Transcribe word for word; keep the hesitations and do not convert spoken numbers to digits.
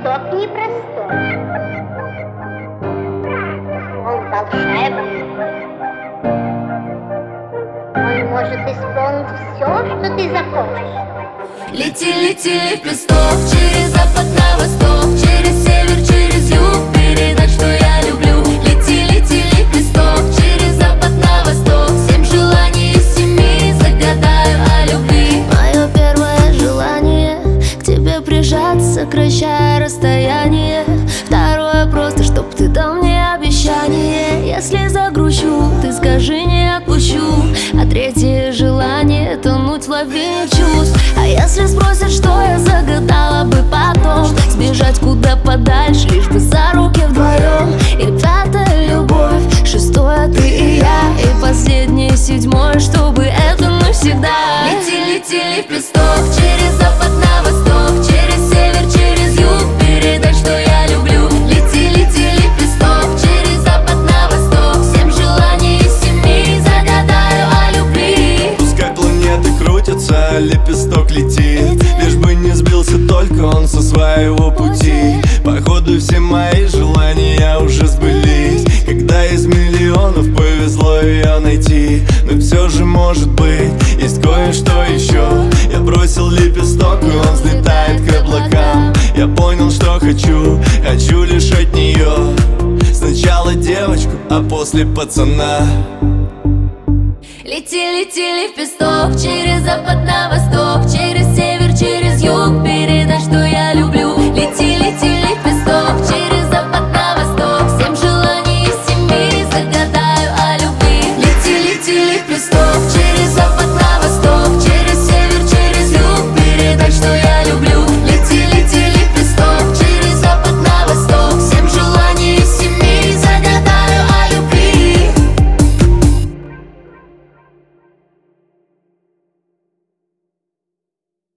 лепесток непростой. Он волшебный. Он может исполнить все, что ты захочешь. Лети, лети, лепесток, через запад на восток, через север, через юг, передать, что я люблю. Лети, лети, лепесток, через запад на восток, семь желаний из семи загадаю о любви. Мое первое желание к тебе прижаться, сокращая расстояние. Второе просто, чтоб ты дал мне обещание. Если загрущу, ты скажи, не отпущу. А третье желание — тонуть в лавине чувств. А если спросят, что я загадала бы потом, сбежать куда подальше, лишь бы за руки вдвоем. И пятая — любовь, шестое — ты и я, и последнее — седьмое, чтобы это навсегда. Лети, лети, лепесток, через запад на восток, через север, через юг, передать, что я люблю. Лети, лети, лепесток, через запад на восток, семь желаний из семи загадаю о любви. Пускай планеты крутятся, лепесток летит, лишь бы не сбился только он со своего пути. Походу все мои желания уже сбылись, когда из миллионов повезло ее найти. Но все же может быть, есть кое-что еще. Я бросил лепесток, и он взлетает к облакам. Я понял, что хочу, хочу лишь от нее. Сначала девочку, а после пацана. Лети, лети, лепесток, через запад на восток, через север,